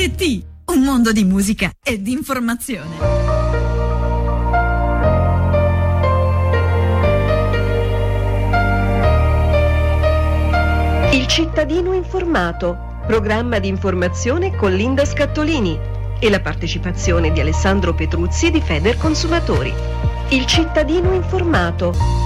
RT, un mondo di musica e di informazione. Il cittadino informato, programma di informazione con Linda Scattolini e la partecipazione di Alessandro Petruzzi di Federconsumatori. Il cittadino informato.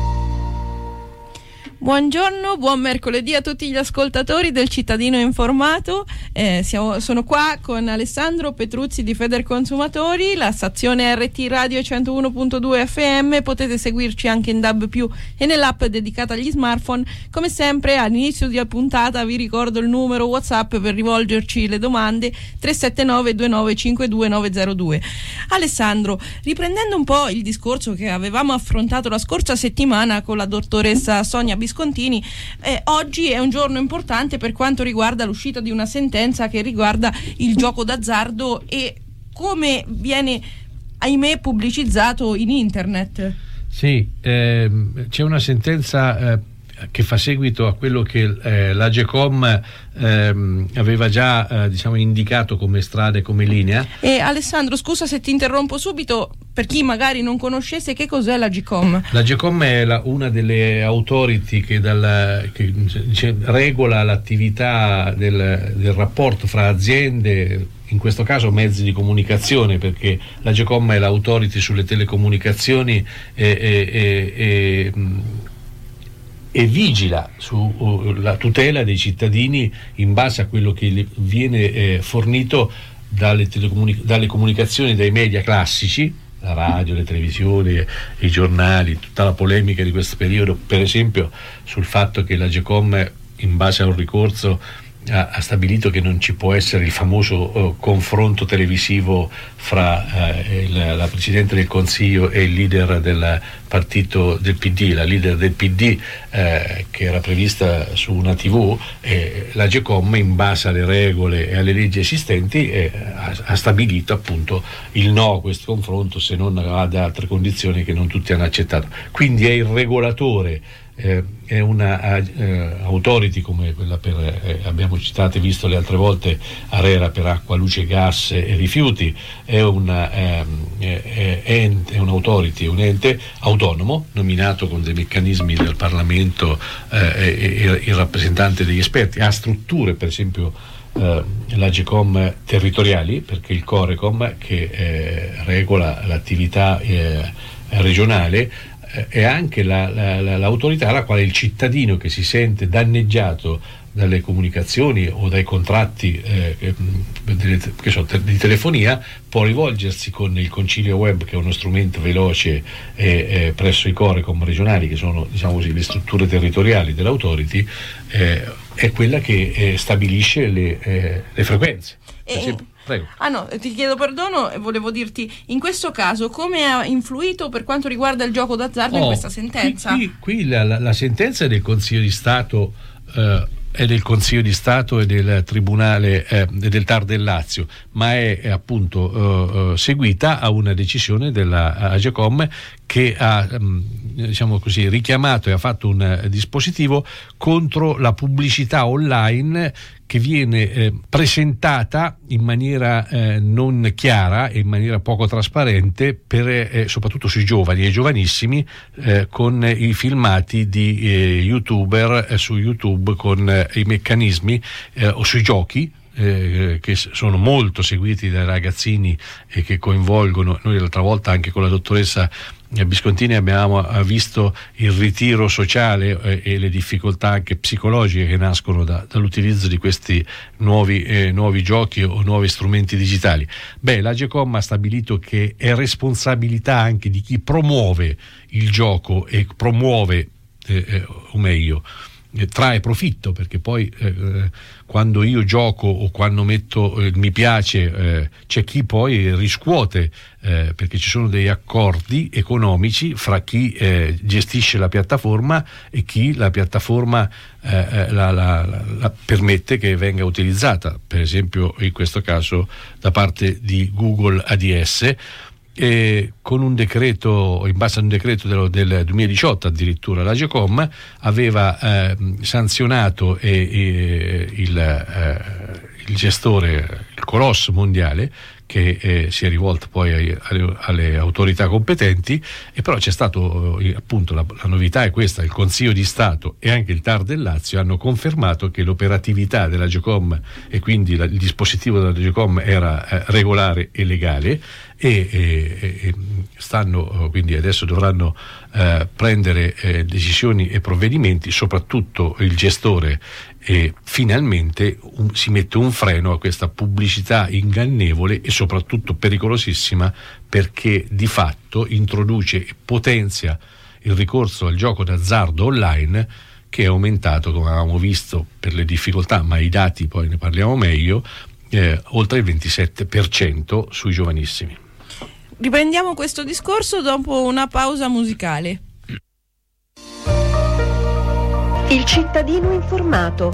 Buongiorno, buon mercoledì a tutti gli ascoltatori del Cittadino Informato. Sono qua con Alessandro Petruzzi di Federconsumatori, la stazione RT Radio 101.2 FM. Potete seguirci anche in DAB+ e nell'app dedicata agli smartphone. Come sempre all'inizio di puntata vi ricordo il numero WhatsApp per rivolgerci le domande: 379 2952 902. Alessandro, riprendendo un po' il discorso che avevamo affrontato la scorsa settimana con la dottoressa Sonia Biscontini, oggi è un giorno importante per quanto riguarda l'uscita di una sentenza che riguarda il gioco d'azzardo e come viene, ahimè, pubblicizzato in internet. Sì, c'è una sentenza che fa seguito a quello che l'Agecom aveva già indicato come strada e come linea. E Alessandro, scusa se ti interrompo subito, per chi magari non conoscesse, che cos'è l'Agecom? L'Agecom è una delle authority che regola l'attività del rapporto fra aziende, in questo caso mezzi di comunicazione, perché l'Agecom è l'authority sulle telecomunicazioni e vigila sulla tutela dei cittadini in base a quello che viene fornito dalle comunicazioni, dai media classici, la radio, le televisioni, i giornali, tutta la polemica di questo periodo, per esempio sul fatto che l'Agecom, in base a un ricorso, ha stabilito che non ci può essere il famoso confronto televisivo fra la Presidente del Consiglio e il leader del partito del PD, la leader del PD, che era prevista su una TV. L'Agecom, in base alle regole e alle leggi esistenti, ha stabilito appunto il no a questo confronto, se non ad altre condizioni che non tutti hanno accettato. Quindi è il regolatore, è una authority come quella abbiamo citato e visto le altre volte, ARERA per acqua, luce, gas e rifiuti. È un authority, un ente autonomo nominato con dei meccanismi del Parlamento e il rappresentante degli esperti. Ha strutture, per esempio l'Agecom territoriali, perché il Corecom, che regola l'attività regionale, è anche l'autorità alla quale il cittadino che si sente danneggiato dalle comunicazioni o dai contratti di telefonia può rivolgersi con il concilio web, che è uno strumento veloce presso i Corecom regionali, che sono, diciamo così, le strutture territoriali dell'autority. È quella che stabilisce le frequenze. Prego. No, ti chiedo perdono, volevo dirti, in questo caso come ha influito per quanto riguarda il gioco d'azzardo in questa sentenza? Qui la sentenza è del Consiglio di Stato, è del Consiglio di Stato e del Tribunale del TAR del Lazio, ma è appunto seguita a una decisione della Agecom, che ha richiamato e ha fatto un dispositivo contro la pubblicità online che viene presentata in maniera non chiara e in maniera poco trasparente soprattutto sui giovani e giovanissimi, con i filmati di youtuber su YouTube, con i meccanismi o sui giochi che sono molto seguiti dai ragazzini e che coinvolgono. Noi l'altra volta anche con la dottoressa Biscontini abbiamo visto il ritiro sociale e le difficoltà anche psicologiche che nascono dall'utilizzo di questi nuovi giochi o nuovi strumenti digitali. L'Agecom ha stabilito che è responsabilità anche di chi promuove il gioco e promuove, o meglio, trae profitto, perché poi quando io gioco o quando metto mi piace, c'è chi poi riscuote, perché ci sono degli accordi economici fra chi gestisce la piattaforma e chi la piattaforma la permette che venga utilizzata, per esempio in questo caso da parte di Google ADS. E con un decreto, in base a un decreto del 2018 addirittura, l'Agecom aveva sanzionato il il gestore, il colosso mondiale, che si è rivolto poi alle autorità competenti, e però c'è stato appunto la novità è questa: il Consiglio di Stato e anche il TAR del Lazio hanno confermato che l'operatività della Geocom e quindi il dispositivo della Geocom era regolare e legale, e stanno quindi adesso dovranno prendere decisioni e provvedimenti, soprattutto il gestore, e finalmente si mette un freno a questa pubblicità ingannevole e soprattutto pericolosissima, perché di fatto introduce e potenzia il ricorso al gioco d'azzardo online, che è aumentato, come avevamo visto, per le difficoltà, ma i dati poi ne parliamo meglio, oltre il 27% sui giovanissimi. Riprendiamo questo discorso dopo una pausa musicale. Il cittadino informato.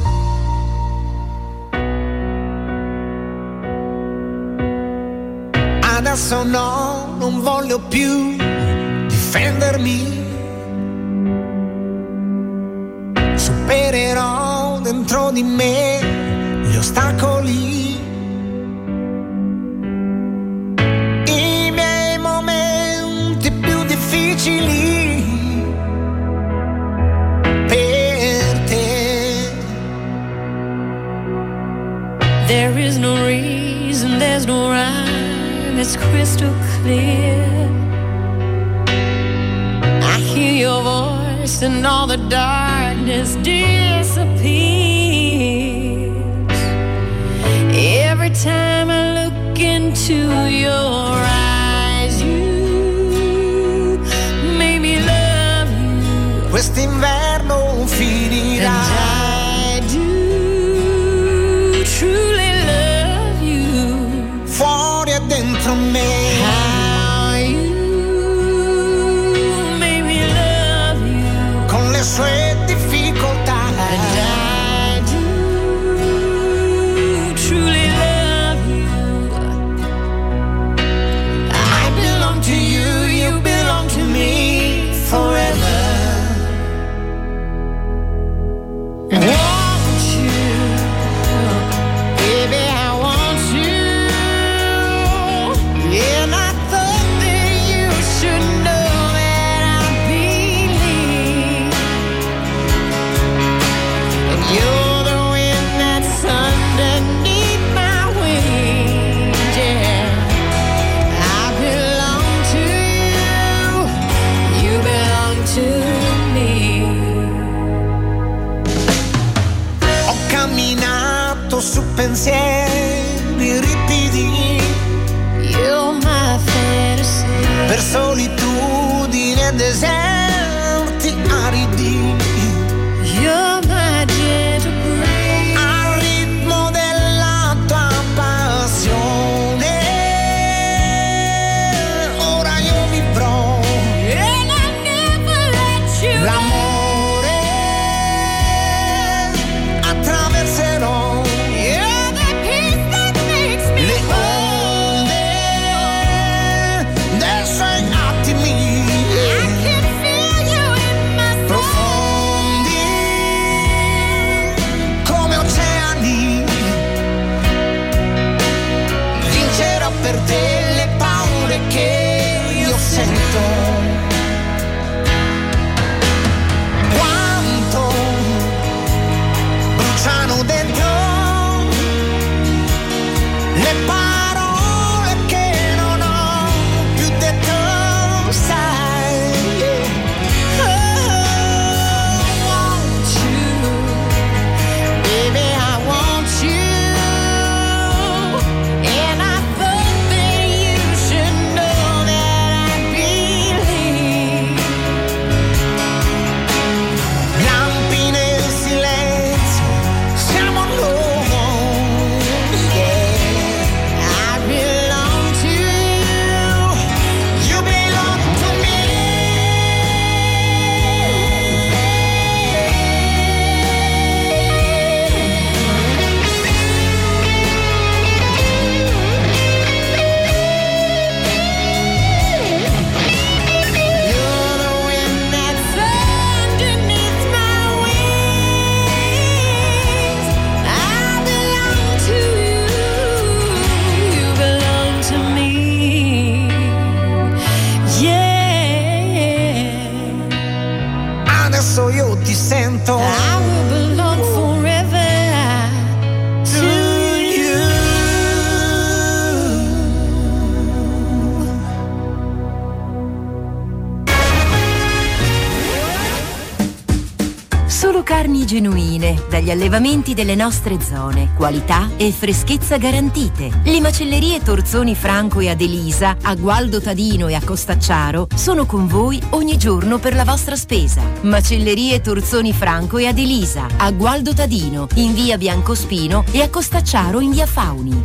Adesso no, non voglio più difendermi. Supererò dentro di me gli ostacoli. I miei momenti più difficili. There is no reason, there's no rhyme, it's crystal clear. I hear your voice and all the darkness disappears. Every time I look into your eyes, you make me love you. Quest'inverno finirà. Fuori e dentro me. How you made me love you. Con le sue difficoltà. And I do truly love you. I belong to you, you belong to me forever. Want you, baby, I want you. And I thought that you should know that I believe. And you're the wind that's underneath my wings, yeah. I belong to you, you belong to me. Ho camminato su pensieri ripidi. You're my fantasy. Per solitudine e deserti aridi. You're my gentle breeze. Al ritmo della tua passione. Ora io vivrò And I never let you go. l'amore. Attraverserò You're the peace that makes me le whole. onde dei suoi attimi I can feel you in my soul. profondi come oceani. Vincerò per te le paure che io sento. Quanto bruciano dentro le parole che non ho più detto, sai. Want you, baby, I want you. And I thought that you should know that I believe. Lampi nel silenzio, siamo noi, yeah. Carni genuine, dagli allevamenti delle nostre zone, qualità e freschezza garantite. Le macellerie Torzoni Franco e Adelisa, a Gualdo Tadino e a Costacciaro, sono con voi ogni giorno per la vostra spesa. Macellerie Torzoni Franco e Adelisa, a Gualdo Tadino, in via Biancospino e a Costacciaro in via Fauni.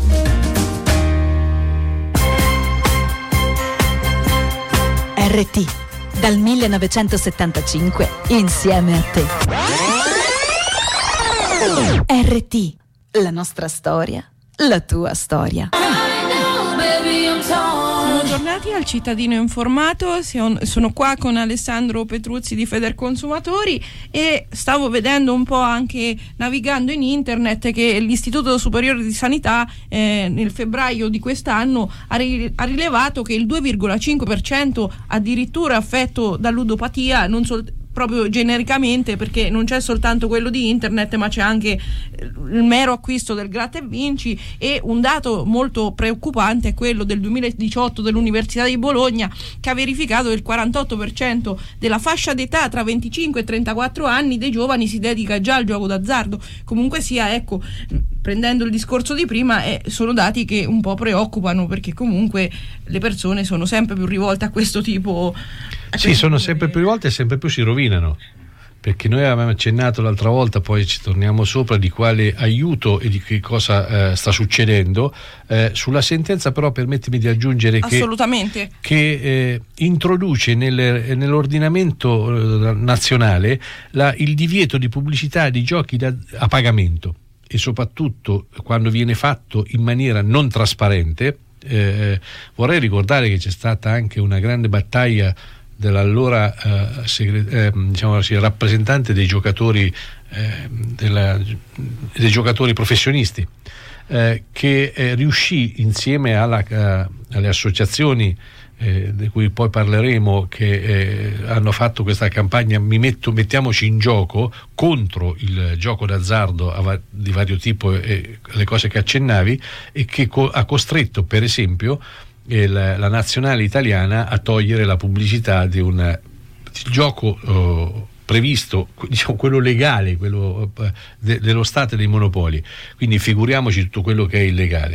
RT, dal 1975, insieme a te. RT, la nostra storia, la tua storia. Siamo tornati al Cittadino Informato, sono qua con Alessandro Petruzzi di Federconsumatori e stavo vedendo un po', anche navigando in internet, che l'Istituto Superiore di Sanità nel febbraio di quest'anno ha rilevato che il 2,5% addirittura affetto da ludopatia, non proprio genericamente, perché non c'è soltanto quello di internet, ma c'è anche il mero acquisto del gratta e vinci. E un dato molto preoccupante è quello del 2018 dell'Università di Bologna, che ha verificato che il 48% della fascia d'età tra 25 e 34 anni dei giovani si dedica già al gioco d'azzardo. Comunque sia, ecco, prendendo il discorso di prima, sono dati che un po' preoccupano, perché comunque le persone sono sempre più rivolte a questo tipo. Sì, sono sempre più rivolte e sempre più si rovinano, perché noi avevamo accennato l'altra volta, poi ci torniamo sopra, di quale aiuto e di che cosa sta succedendo. Sulla sentenza però permettimi di aggiungere che introduce nell'ordinamento nazionale il divieto di pubblicità di giochi a pagamento, e soprattutto quando viene fatto in maniera non trasparente. Vorrei ricordare che c'è stata anche una grande battaglia dell'allora rappresentante dei giocatori dei giocatori professionisti, che riuscì, insieme alle associazioni di cui poi parleremo, che hanno fatto questa campagna mettiamoci in gioco contro il gioco d'azzardo di vario tipo, e le cose che accennavi, e che ha costretto per esempio la nazionale italiana a togliere la pubblicità di un gioco previsto, diciamo quello legale, quello dello Stato e dei monopoli. Quindi figuriamoci tutto quello che è illegale.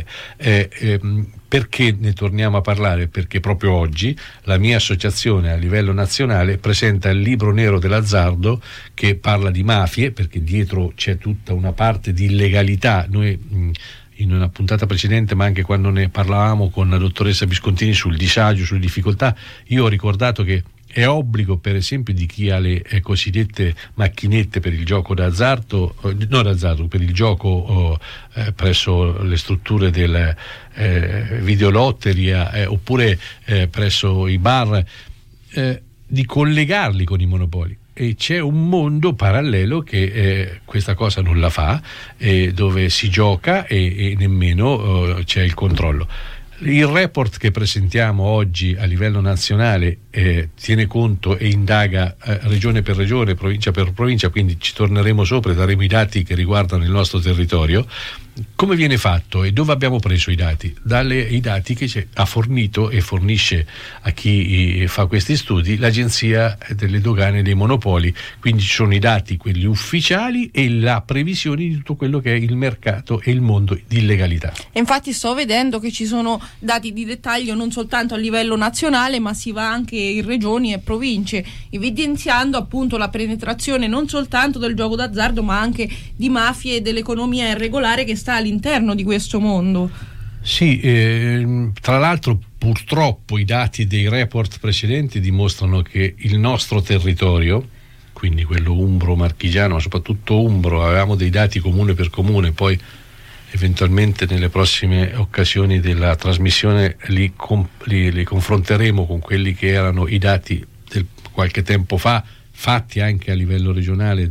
Perché ne torniamo a parlare? Perché proprio oggi la mia associazione a livello nazionale presenta il libro nero dell'azzardo, che parla di mafie, perché dietro c'è tutta una parte di illegalità. Noi in una puntata precedente, ma anche quando ne parlavamo con la dottoressa Viscontini sul disagio, sulle difficoltà, io ho ricordato che è obbligo, per esempio, di chi ha le cosiddette macchinette per il gioco d'azzardo, per il gioco presso le strutture del videolotteria, oppure presso i bar, di collegarli con i monopoli. E c'è un mondo parallelo che questa cosa non la fa, dove si gioca e nemmeno c'è il controllo. Il report che presentiamo oggi a livello nazionale tiene conto e indaga regione per regione, provincia per provincia, quindi ci torneremo sopra e daremo i dati che riguardano il nostro territorio. Come viene fatto e dove abbiamo preso i dati? I dati che ha fornito e fornisce a chi fa questi studi l'Agenzia delle Dogane e dei Monopoli. Quindi ci sono i dati, quelli ufficiali, e la previsione di tutto quello che è il mercato e il mondo di illegalità. Infatti sto vedendo che ci sono dati di dettaglio non soltanto a livello nazionale, ma si va anche in regioni e province, evidenziando appunto la penetrazione non soltanto del gioco d'azzardo, ma anche di mafie e dell'economia irregolare che sta all'interno di questo mondo. Sì, tra l'altro purtroppo i dati dei report precedenti dimostrano che il nostro territorio, quindi quello umbro, marchigiano, ma soprattutto umbro, avevamo dei dati comune per comune, poi eventualmente nelle prossime occasioni della trasmissione li confronteremo con quelli che erano i dati del qualche tempo fa, fatti anche a livello regionale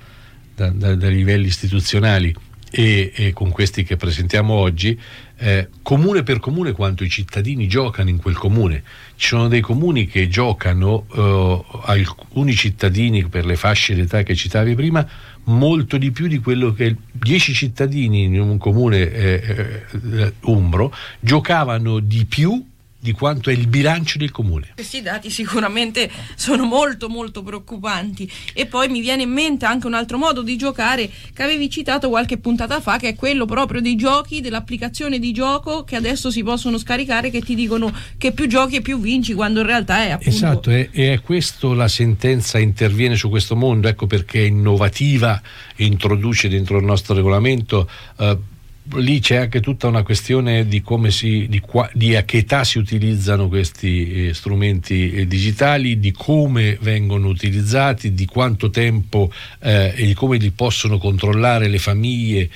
dai livelli istituzionali, e con questi che presentiamo oggi, comune per comune quanto i cittadini giocano in quel comune. Ci sono dei comuni che giocano, alcuni cittadini per le fasce d'età che citavi prima, molto di più di quello che 10 cittadini in un comune umbro giocavano di più di quanto è il bilancio del comune. Questi dati sicuramente sono molto molto preoccupanti. E poi mi viene in mente anche un altro modo di giocare che avevi citato qualche puntata fa, che è quello proprio dei giochi, dell'applicazione di gioco che adesso si possono scaricare, che ti dicono che più giochi e più vinci, quando in realtà è appunto... Esatto, e è questo, la sentenza interviene su questo mondo, ecco perché è innovativa e introduce dentro il nostro regolamento. Lì c'è anche tutta una questione di come di a che età si utilizzano questi strumenti digitali, di come vengono utilizzati, di quanto tempo e di come li possono controllare le famiglie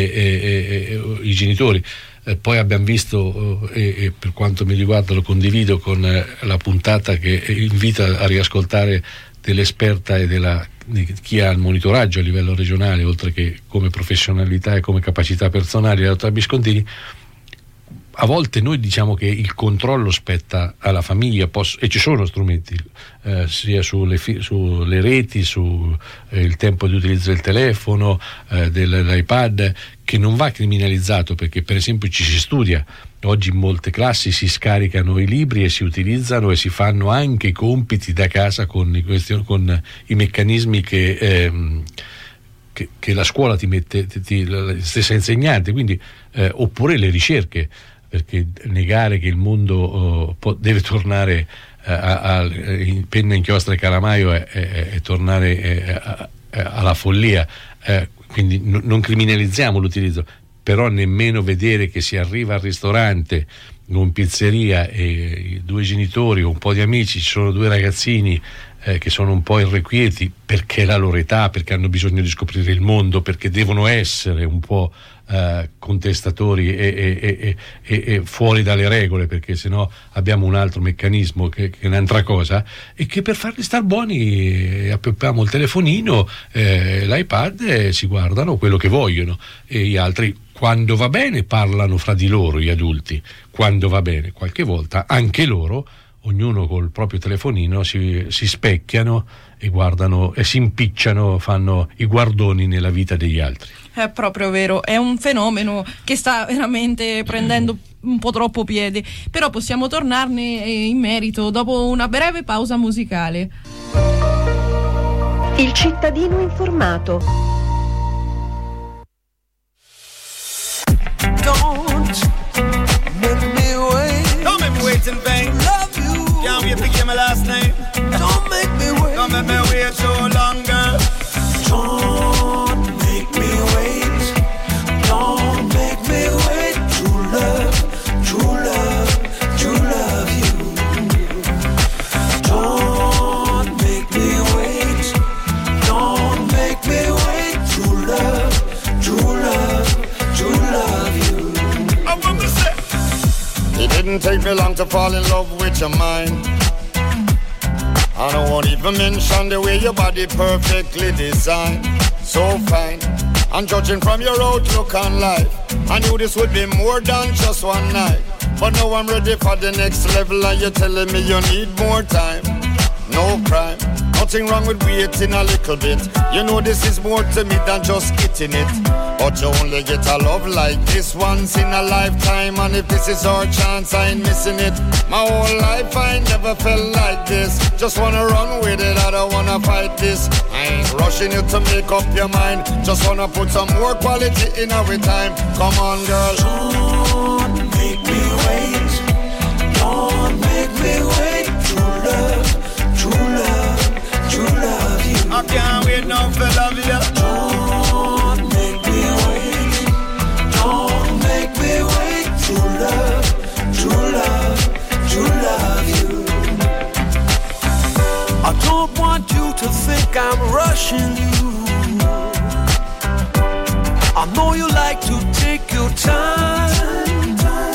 i genitori. Poi abbiamo visto, e per quanto mi riguarda lo condivido con la puntata che invita a riascoltare dell'esperta e di chi ha il monitoraggio a livello regionale, oltre che come professionalità e come capacità personali, la dottora Biscontini. A volte noi diciamo che il controllo spetta alla famiglia, e ci sono strumenti sia sulle reti, il tempo di utilizzo del telefono, dell'iPad, che non va criminalizzato, perché per esempio ci si studia. Oggi in molte classi si scaricano i libri e si utilizzano e si fanno anche i compiti da casa con i meccanismi che la scuola ti mette, la stessa insegnante, quindi oppure le ricerche, perché negare che il mondo deve tornare in penna, inchiostro e calamaio è tornare alla follia, quindi non criminalizziamo l'utilizzo, però nemmeno vedere che si arriva al ristorante o in pizzeria e due genitori o un po' di amici, ci sono due ragazzini che sono un po' irrequieti perché è la loro età, perché hanno bisogno di scoprire il mondo, perché devono essere un po' contestatori e fuori dalle regole, perché sennò abbiamo un altro meccanismo che è un'altra cosa, e che per farli star buoni appeppiamo il telefonino, l'iPad, si guardano quello che vogliono, e gli altri, quando va bene, parlano fra di loro, gli adulti, quando va bene, qualche volta anche loro, ognuno col proprio telefonino, si specchiano e guardano e si impicciano, fanno i guardoni nella vita degli altri. È proprio vero, è un fenomeno che sta veramente prendendo un po' troppo piede, però possiamo tornarne in merito dopo una breve pausa musicale. Il cittadino informato. Don't make me wait in vain. Love you. Can't wait to get my last name. Don't make me wait. Don't make me wait so long, girl. Don't make me wait. Don't make me wait. True love, true love, true love you. Don't make me wait. Don't make me wait. True love, true love, true love you. I want to say. It didn't take me long to fall in love with your mind. I don't want to even mention the way your body perfectly designed. So fine, and judging from your outlook on life, I knew this would be more than just one night. But now I'm ready for the next level, and you're telling me you need more time. No crime, nothing wrong with waiting a little bit. You know this is more to me than just getting it. But you only get a love like this once in a lifetime, and if this is our chance, I ain't missing it. My whole life I never felt like this. Just wanna run with it, I don't wanna fight this. I ain't rushing you to make up your mind. Just wanna put some more quality in our time. Come on, girl. Don't make me wait. Don't make me wait. True love, true love, true love you. I can't wait now for love you. Don't make me wait. Don't make me wait. True love, true love, true love you. I don't want you to think I'm rushing you. I know you like to take your time.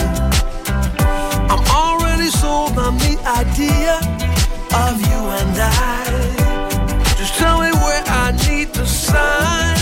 I'm already sold on the idea of you and I. Just tell me where I need to sign.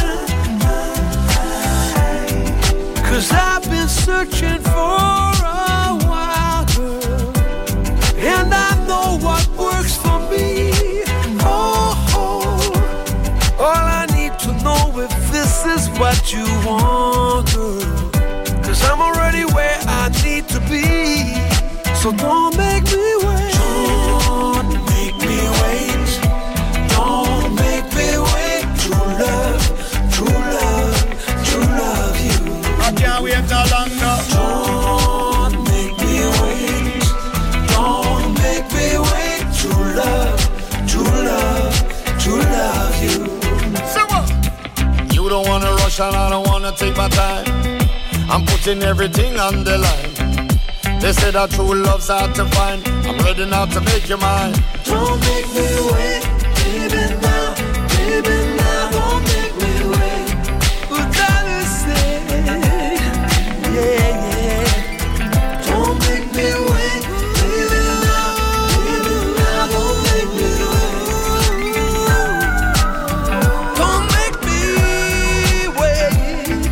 'Cause I've been searching for a while, girl, and I know what works for me. Oh, oh. All I need to know if this is what you want, girl, 'cause I'm already where I need to be. So don't make me wait. Don't make me wait. Don't make me wait. True love, true love, true love you. I can't wait no longer. Don't make me wait. Don't make me wait. True love, true love, true love you. So what? You don't wanna rush and I don't wanna take my time. I'm putting everything on the line. They say that true love's hard to find. I'm ready now to make you mine. Don't make me wait, baby now, don't make me wait. What I say, yeah. Don't make me wait, baby now, don't make me wait. Don't make me wait.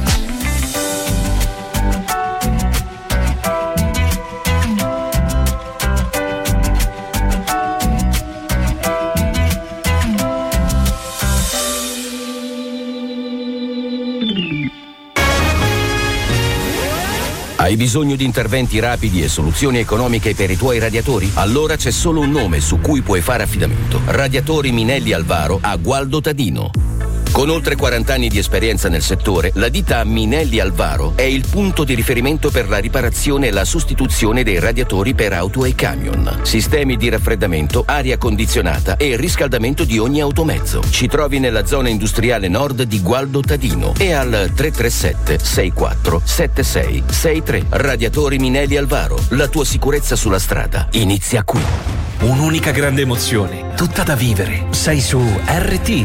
Hai bisogno di interventi rapidi e soluzioni economiche per i tuoi radiatori? Allora c'è solo un nome su cui puoi fare affidamento. Radiatori Minelli Alvaro a Gualdo Tadino. Con oltre 40 anni di esperienza nel settore, la ditta Minelli Alvaro è il punto di riferimento per la riparazione e la sostituzione dei radiatori per auto e camion. Sistemi di raffreddamento, aria condizionata e riscaldamento di ogni automezzo. Ci trovi nella zona industriale nord di Gualdo Tadino e al 337 64 76 63. Radiatori Minelli Alvaro, la tua sicurezza sulla strada inizia qui. Un'unica grande emozione, tutta da vivere. Sei su RT.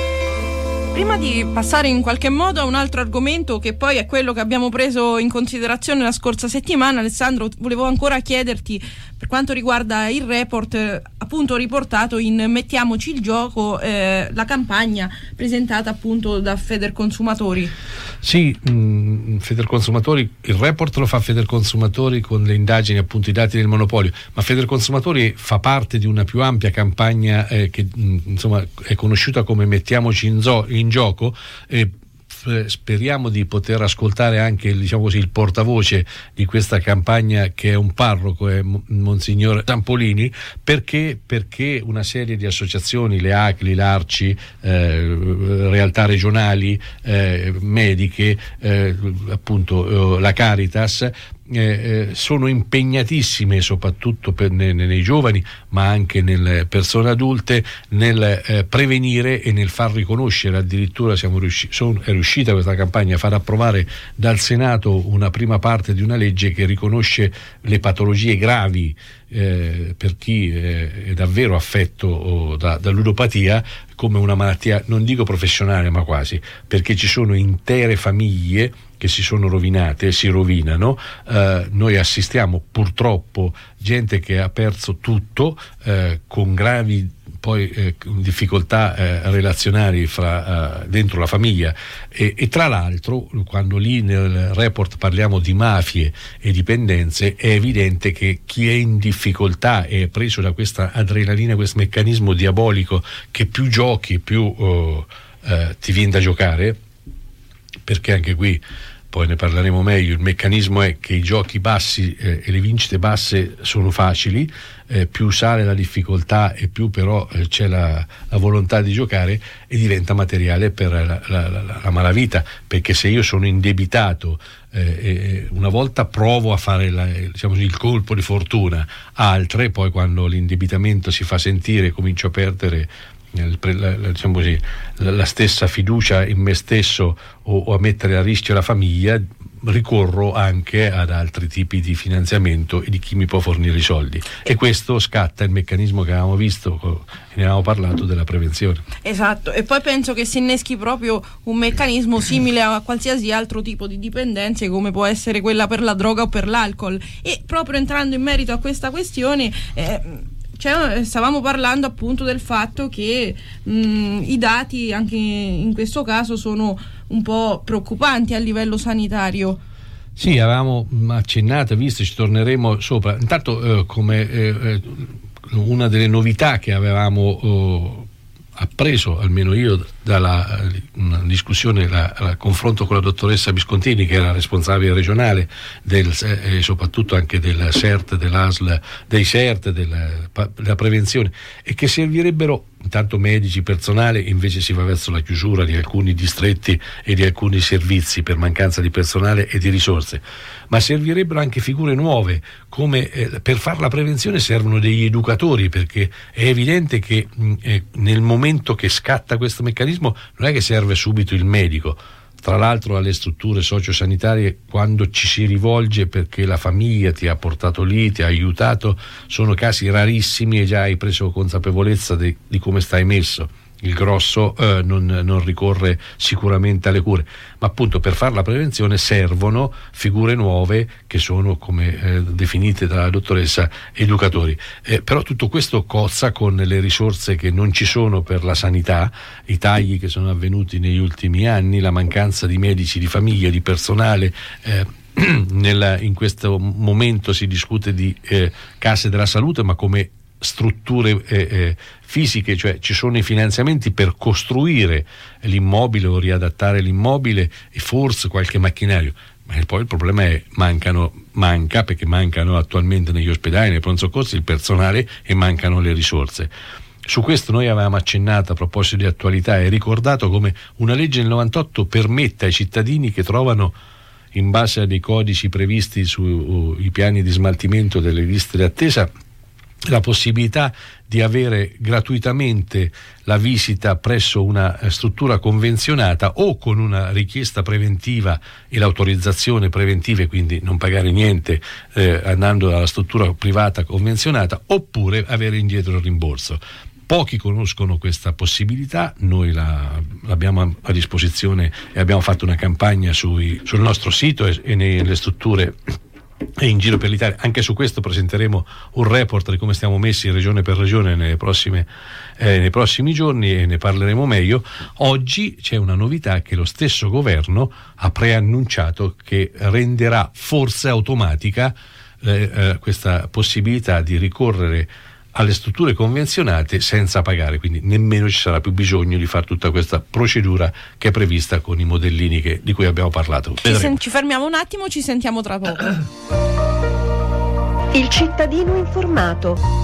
Prima di passare in qualche modo a un altro argomento che poi è quello che abbiamo preso in considerazione la scorsa settimana, Alessandro, volevo ancora chiederti per quanto riguarda il report appunto riportato in Mettiamoci il gioco, la campagna presentata appunto da Federconsumatori. Sì, Federconsumatori, il report lo fa Federconsumatori con le indagini, appunto i dati del monopolio, ma Federconsumatori fa parte di una più ampia campagna che insomma è conosciuta come Mettiamoci in gioco. Speriamo di poter ascoltare anche, diciamo così, il portavoce di questa campagna, che è un parroco, è Monsignor Zampolini, perché una serie di associazioni, le ACLI, l'ARCI, realtà regionali, mediche, appunto la Caritas, sono impegnatissime soprattutto nei giovani, ma anche nelle persone adulte, nel prevenire e nel far riconoscere. Addirittura è riuscita questa campagna a far approvare dal Senato una prima parte di una legge che riconosce le patologie gravi per chi è davvero affetto da ludopatia come una malattia, non dico professionale ma quasi, perché ci sono intere famiglie che si sono rovinate e si rovinano. Noi assistiamo purtroppo gente che ha perso tutto, con gravi poi difficoltà relazionali dentro la famiglia, e tra l'altro quando lì nel report parliamo di mafie e dipendenze, è evidente che chi è in difficoltà e è preso da questa adrenalina, questo meccanismo diabolico che più giochi più ti viene da giocare, perché anche qui poi ne parleremo meglio. Il meccanismo è che i giochi bassi e le vincite basse sono facili, più sale la difficoltà e più però c'è la volontà di giocare, e diventa materiale per la malavita, perché se io sono indebitato una volta provo a fare diciamo il colpo di fortuna, altre poi quando l'indebitamento si fa sentire comincio a perdere diciamo così, la stessa fiducia in me stesso o a mettere a rischio la famiglia, ricorro anche ad altri tipi di finanziamento e di chi mi può fornire i soldi, e questo scatta il meccanismo che avevamo visto e ne avevamo parlato della prevenzione. Esatto, e poi penso che si inneschi proprio un meccanismo simile a qualsiasi altro tipo di dipendenze, come può essere quella per la droga o per l'alcol. E proprio entrando in merito a questa questione, stavamo parlando appunto del fatto che i dati anche in questo caso sono un po' preoccupanti a livello sanitario. Sì, avevamo accennato, visto, ci torneremo sopra. Intanto come una delle novità che avevamo appreso, almeno io, dalla una discussione, il confronto con la dottoressa Viscontini, che era responsabile regionale e soprattutto anche del CERT, dell'ASL, dei CERT, della prevenzione, e che servirebbero intanto medici, personale, invece si va verso la chiusura di alcuni distretti e di alcuni servizi per mancanza di personale e di risorse, ma servirebbero anche figure nuove, come per fare la prevenzione servono degli educatori, perché è evidente che nel momento che scatta questo meccanismo non è che serve subito il medico. Tra l'altro alle strutture sociosanitarie, quando ci si rivolge perché la famiglia ti ha portato lì, ti ha aiutato, sono casi rarissimi e già hai preso consapevolezza di come stai messo. Il grosso non ricorre sicuramente alle cure, ma appunto per fare la prevenzione servono figure nuove che sono, come definite dalla dottoressa, educatori. Però tutto questo cozza con le risorse che non ci sono per la sanità, i tagli che sono avvenuti negli ultimi anni, la mancanza di medici di famiglia, di personale. In questo momento si discute di case della salute, ma come strutture fisiche, cioè ci sono i finanziamenti per costruire l'immobile o riadattare l'immobile e forse qualche macchinario, ma poi il problema è manca perché mancano attualmente negli ospedali, nei pronto soccorsi il personale e mancano le risorse. Su questo noi avevamo accennato a proposito di attualità e ricordato come una legge del 98 permette ai cittadini che trovano, in base a dei codici previsti sui piani di smaltimento delle liste d'attesa, la possibilità di avere gratuitamente la visita presso una struttura convenzionata o con una richiesta preventiva e l'autorizzazione preventiva, e quindi non pagare niente andando alla struttura privata convenzionata, oppure avere indietro il rimborso. Pochi conoscono questa possibilità, noi l'abbiamo a disposizione e abbiamo fatto una campagna sul nostro sito e nelle strutture e in giro per l'Italia. Anche su questo presenteremo un report di come stiamo messi regione per regione nei prossimi giorni e ne parleremo meglio. Oggi c'è una novità che lo stesso governo ha preannunciato, che renderà forse automatica questa possibilità di ricorrere alle strutture convenzionate senza pagare, quindi nemmeno ci sarà più bisogno di fare tutta questa procedura che è prevista con i modellini di cui abbiamo parlato. Ci fermiamo un attimo, ci sentiamo tra poco. Il cittadino informato.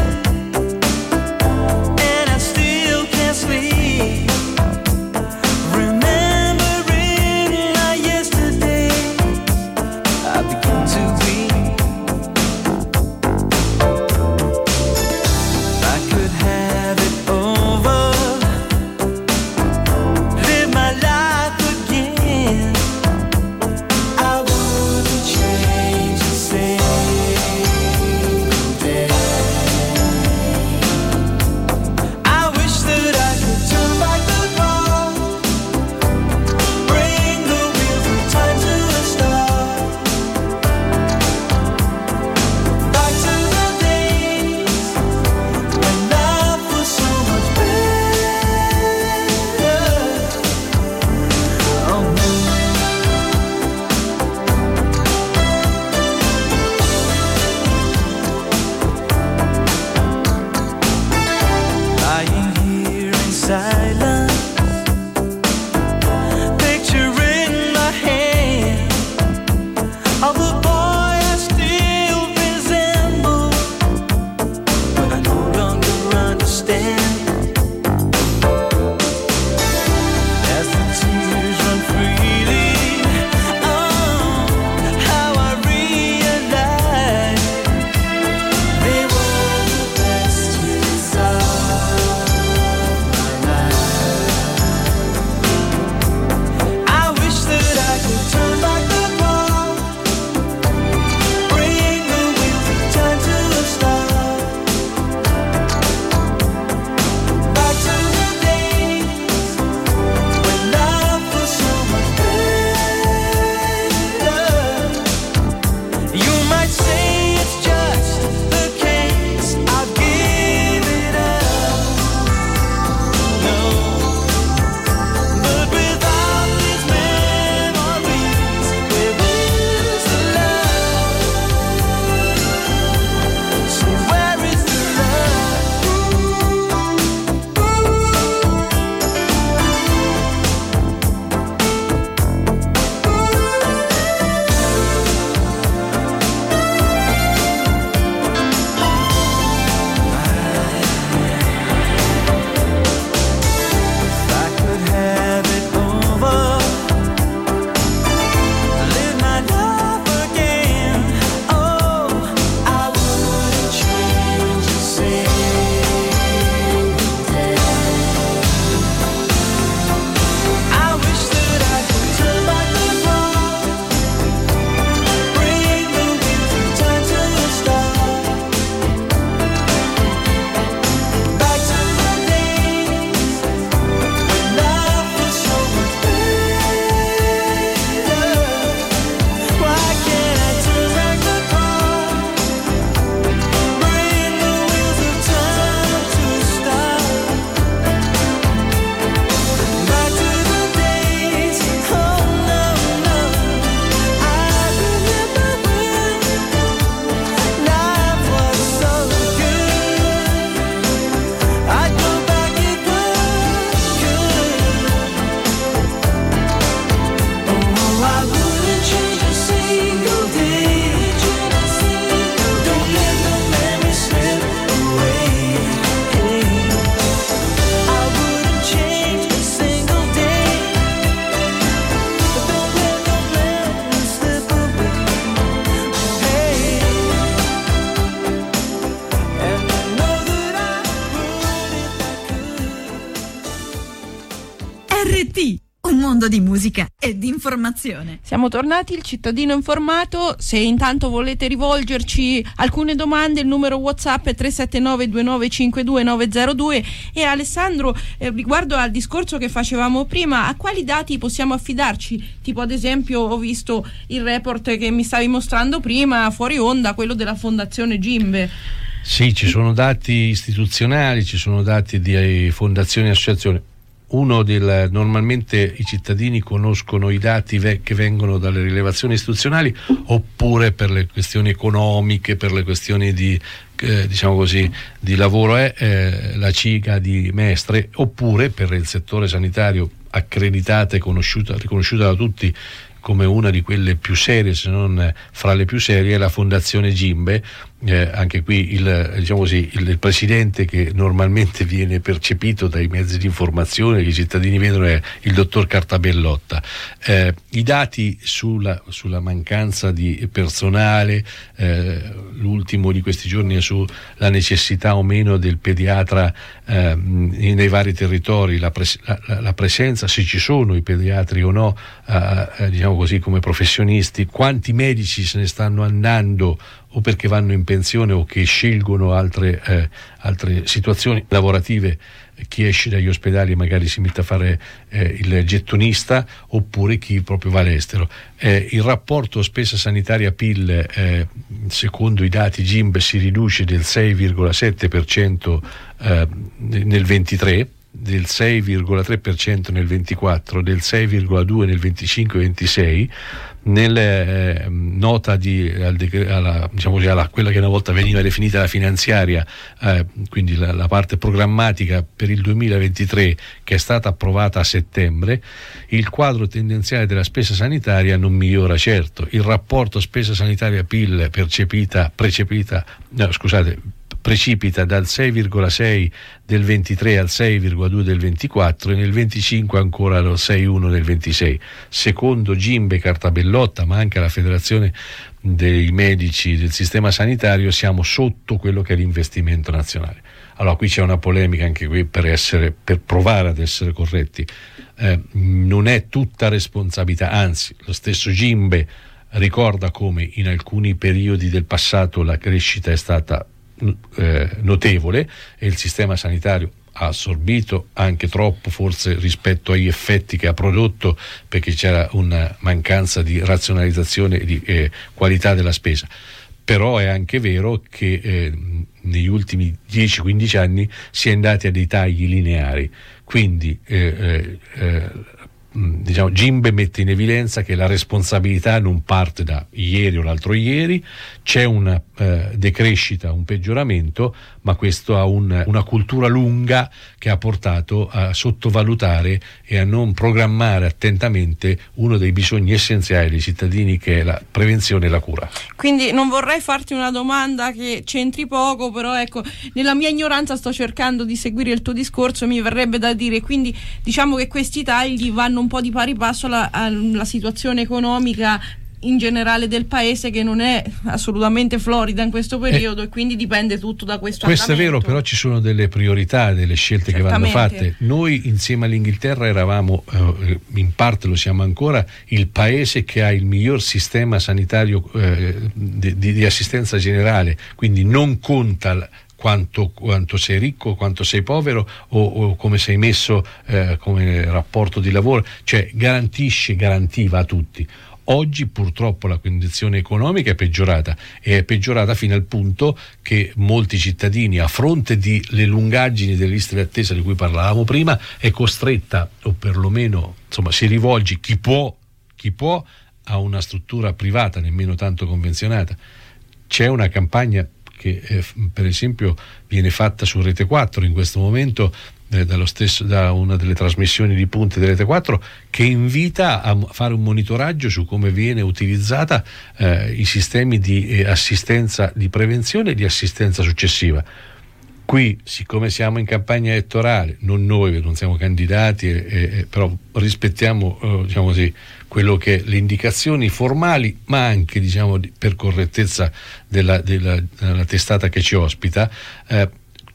And I still can't sleep. RT, un mondo di musica e di informazione. Siamo tornati, il cittadino informato. Se intanto volete rivolgerci alcune domande, il numero WhatsApp è 379 2952 902. E Alessandro, riguardo al discorso che facevamo prima, a quali dati possiamo affidarci? Tipo, ad esempio, ho visto il report che mi stavi mostrando prima fuori onda, quello della Fondazione Gimbe. Sì, ci sono dati istituzionali, ci sono dati di fondazioni e associazioni. Normalmente i cittadini conoscono i dati che vengono dalle rilevazioni istituzionali, oppure per le questioni economiche, per le questioni di diciamo così, di lavoro la CIGA di Mestre, oppure per il settore sanitario accreditata e riconosciuta da tutti come una di quelle più serie, se non fra le più serie, la Fondazione Gimbe. Anche qui il presidente, che normalmente viene percepito dai mezzi di informazione che i cittadini vedono, è il dottor Cartabellotta. I dati sulla mancanza di personale, l'ultimo di questi giorni è sulla necessità o meno del pediatra nei vari territori, la presenza, se ci sono i pediatri o no, diciamo così, come professionisti, quanti medici se ne stanno andando o perché vanno in pensione o che scelgono altre situazioni lavorative, chi esce dagli ospedali e magari si mette a fare il gettonista, oppure chi proprio va all'estero. Il rapporto spesa sanitaria PIL, secondo i dati Gimbe, si riduce del 6,7% nel 23, del 6,3% nel 24, del 6,2% nel 25-26. Nel nota alla quella che una volta veniva definita la finanziaria, quindi la parte programmatica per il 2023, che è stata approvata a settembre, il quadro tendenziale della spesa sanitaria non migliora certo. Il rapporto spesa sanitaria PIL precipita dal 6,6 del 23 al 6,2 del 24 e nel 25 ancora allo 6,1 del 26. Secondo Gimbe, Cartabellotta, ma anche la Federazione dei Medici del Sistema Sanitario, siamo sotto quello che è l'investimento nazionale. Allora qui c'è una polemica anche qui per provare ad essere corretti. Non è tutta responsabilità, anzi lo stesso Gimbe ricorda come in alcuni periodi del passato la crescita è stata notevole e il sistema sanitario ha assorbito anche troppo, forse rispetto agli effetti che ha prodotto, perché c'era una mancanza di razionalizzazione e di qualità della spesa. Però è anche vero che negli ultimi 10-15 anni si è andati a dei tagli lineari, quindi Gimbe mette in evidenza che la responsabilità non parte da ieri o l'altro ieri, c'è una decrescita, un peggioramento, ma questo ha una cultura lunga che ha portato a sottovalutare e a non programmare attentamente uno dei bisogni essenziali dei cittadini, che è la prevenzione e la cura. Quindi non vorrei farti una domanda che c'entri poco, però ecco, nella mia ignoranza sto cercando di seguire il tuo discorso, mi verrebbe da dire, quindi diciamo che questi tagli vanno un po' di pari passo alla situazione economica in generale del paese, che non è assolutamente florida in questo periodo, e quindi dipende tutto da questo andamento. Questo è vero, però ci sono delle priorità, delle scelte che vanno fatte. Noi insieme all'Inghilterra eravamo, in parte lo siamo ancora, il paese che ha il miglior sistema sanitario di assistenza generale, quindi non conta quanto sei ricco, quanto sei povero o come sei messo come rapporto di lavoro, cioè garantiva a tutti. Oggi purtroppo la condizione economica è peggiorata fino al punto che molti cittadini, a fronte delle lungaggini delle liste di attesa di cui parlavamo prima, è costretta, o perlomeno si rivolge chi può a una struttura privata nemmeno tanto convenzionata. C'è una campagna che per esempio viene fatta su Rete 4 in questo momento, da una delle trasmissioni di punte di Rete 4, che invita a fare un monitoraggio su come viene utilizzata i sistemi di assistenza, di prevenzione e di assistenza successiva. Qui, siccome siamo in campagna elettorale, non siamo candidati, però rispettiamo quello che le indicazioni formali, ma anche per correttezza della testata che ci ospita,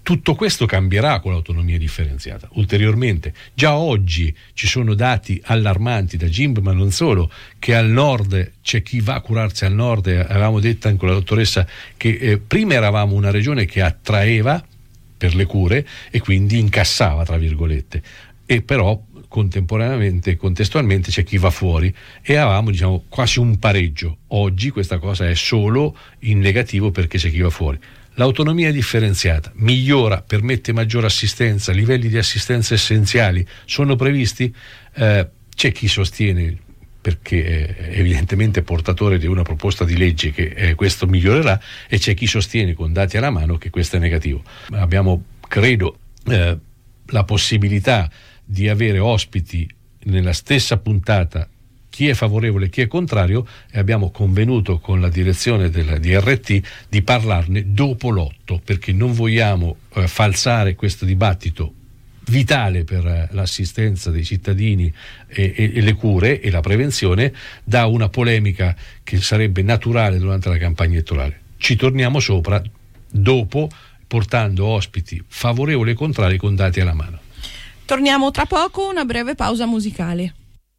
Tutto questo cambierà con l'autonomia differenziata ulteriormente. Già oggi ci sono dati allarmanti da GIMB, ma non solo, che al nord c'è chi va a curarsi al nord. Avevamo detto anche con la dottoressa che prima eravamo una regione che attraeva per le cure e quindi incassava, tra virgolette, e però contestualmente c'è chi va fuori e avevamo, diciamo, quasi un pareggio. Oggi questa cosa è solo in negativo perché c'è chi va fuori. L'autonomia differenziata migliora, permette maggiore assistenza, livelli di assistenza essenziali sono previsti. C'è chi sostiene, perché è evidentemente portatore di una proposta di legge, che questo migliorerà, e c'è chi sostiene con dati alla mano che questo è negativo. Abbiamo, credo, la possibilità di avere ospiti nella stessa puntata, chi è favorevole e chi è contrario, e abbiamo convenuto con la direzione della DRT di parlarne dopo l'8, perché non vogliamo falsare questo dibattito vitale per l'assistenza dei cittadini e le cure e la prevenzione da una polemica che sarebbe naturale durante la campagna elettorale. Ci torniamo sopra dopo, portando ospiti favorevoli e contrari con dati alla mano. Torniamo tra poco, una breve pausa musicale.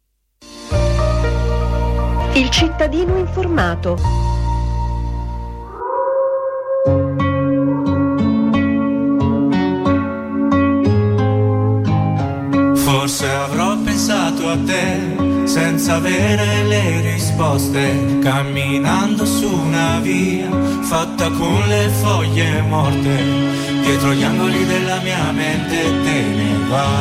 Il cittadino informato. Forse avrò pensato a te senza avere le risposte, camminando su una via fatta con le foglie morte, dietro gli angoli della mia mente te ne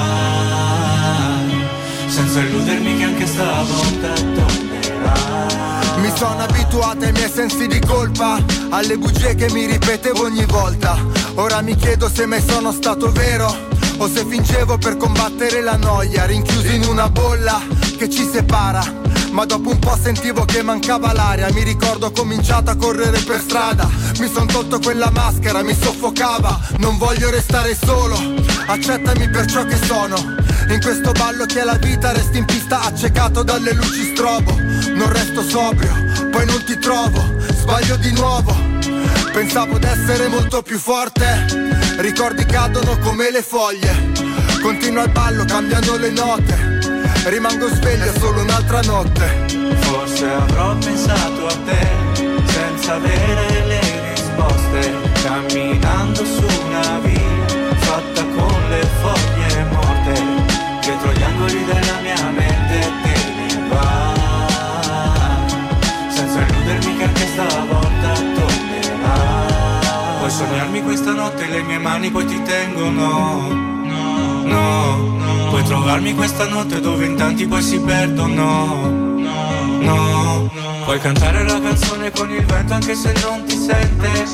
vai, senza illudermi che anche stavolta tornerai. Mi sono abituato ai miei sensi di colpa, alle bugie che mi ripetevo ogni volta. Ora mi chiedo se mai sono stato vero o se fingevo per combattere la noia, rinchiuso in una bolla che ci separa. Ma dopo un po' sentivo che mancava l'aria. Mi ricordo ho cominciato a correre per strada, mi son tolto quella maschera, mi soffocava. Non voglio restare solo, accettami per ciò che sono. In questo ballo che è la vita resti in pista accecato dalle luci strobo. Non resto sobrio, poi non ti trovo, sbaglio di nuovo. Pensavo d'essere molto più forte, ricordi cadono come le foglie. Continua il ballo, cambiano le note, rimango sveglio solo un'altra notte. Forse avrò pensato a te senza avere le risposte, camminando su una via fatta con le foglie morte, dietro gli angoli della mia mente te ne vai, senza illudermi che anche stavolta tornerai. Puoi sognarmi questa notte, le mie mani poi ti tengono. No, puoi trovarmi questa notte dove in tanti poi si perdono. No, puoi cantare la canzone con il vento anche se non ti sente.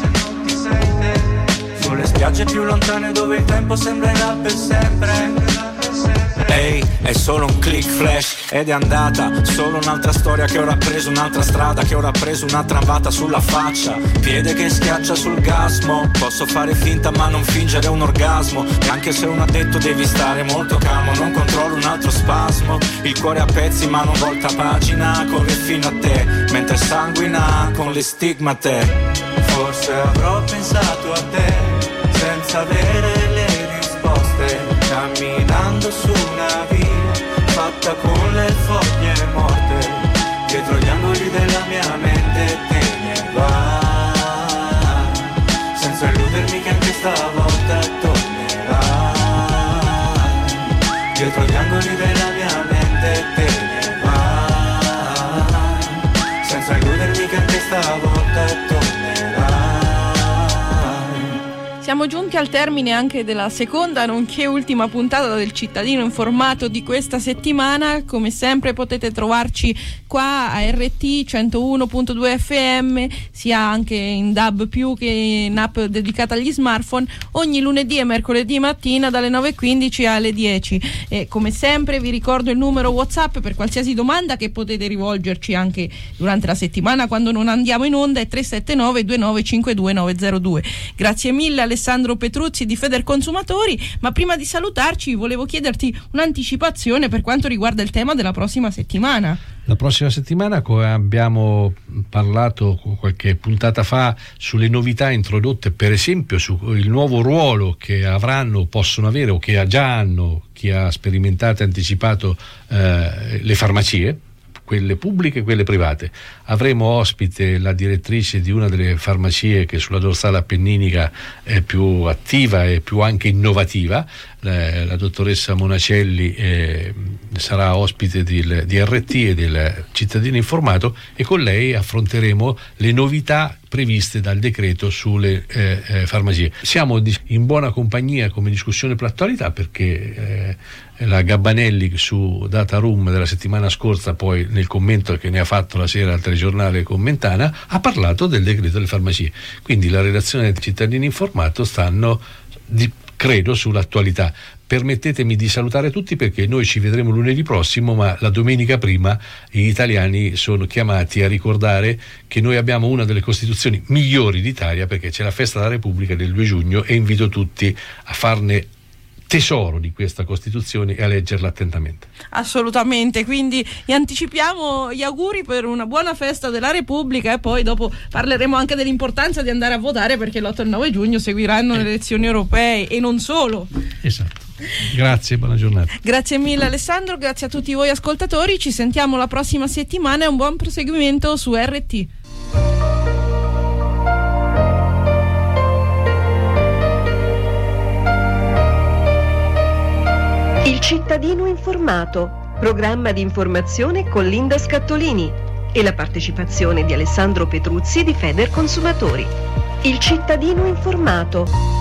Sulle spiagge più lontane dove il tempo sembrerà per sempre. Ehi, è solo un click flash ed è andata. Solo un'altra storia che ora ha preso un'altra strada, che ora ha preso una tramvata sulla faccia. Piede che schiaccia sul gasmo. Posso fare finta ma non fingere un orgasmo. E anche se uno ha detto devi stare molto calmo, non controllo un altro spasmo. Il cuore a pezzi ma non volta pagina, corre fino a te mentre sanguina con le stigmate. Forse avrò pensato a te senza avere le risposte, camminando su una via fatta con le foglie morte, dietro gli angoli della mia mente te ne vai, senza illudermi che anche stavolta tornerai, dietro gli angoli della mia mente te ne vai, senza illudermi che anche stavolta tornerai. Siamo giunti al termine anche della seconda nonché ultima puntata del Cittadino Informato di questa settimana. Come sempre potete trovarci qua a RT 101.2 FM, sia anche in DAB+, che in app dedicata agli smartphone, ogni lunedì e mercoledì mattina dalle 9.15 alle 10. E come sempre vi ricordo il numero WhatsApp per qualsiasi domanda che potete rivolgerci anche durante la settimana quando non andiamo in onda, è 379 2952 902. Grazie mille Alessandro Alessandro Petruzzi di Federconsumatori, ma prima di salutarci volevo chiederti un'anticipazione per quanto riguarda il tema della prossima settimana. La prossima settimana abbiamo parlato qualche puntata fa sulle novità introdotte, per esempio sul nuovo ruolo che avranno, possono avere o che già hanno chi ha sperimentato e anticipato le farmacie, quelle pubbliche e quelle private. Avremo ospite la direttrice di una delle farmacie che sulla dorsale appenninica è più attiva e più anche innovativa, la dottoressa Monacelli sarà ospite di RT e del Cittadino Informato, e con lei affronteremo le novità previste dal decreto sulle farmacie. Siamo in buona compagnia come discussione per l'attualità, perché la Gabbanelli su Data Room della settimana scorsa, poi nel commento che ne ha fatto la sera al telegiornale Commentana, ha parlato del decreto delle farmacie. Quindi la redazione del Cittadino Informato credo sull'attualità. Permettetemi di salutare tutti, perché noi ci vedremo lunedì prossimo, ma la domenica prima gli italiani sono chiamati a ricordare che noi abbiamo una delle Costituzioni migliori d'Italia, perché c'è la festa della Repubblica del 2 giugno e invito tutti a farne tesoro di questa Costituzione e a leggerla attentamente. Assolutamente, quindi vi anticipiamo gli auguri per una buona festa della Repubblica, e poi dopo parleremo anche dell'importanza di andare a votare, perché l'8 e il 9 giugno seguiranno le elezioni europee e non solo. Esatto. Grazie, buona giornata. Grazie mille Alessandro, grazie a tutti voi ascoltatori, ci sentiamo la prossima settimana e un buon proseguimento su RT. Il cittadino informato, programma di informazione con Linda Scattolini e la partecipazione di Alessandro Petruzzi di Federconsumatori. Il cittadino informato.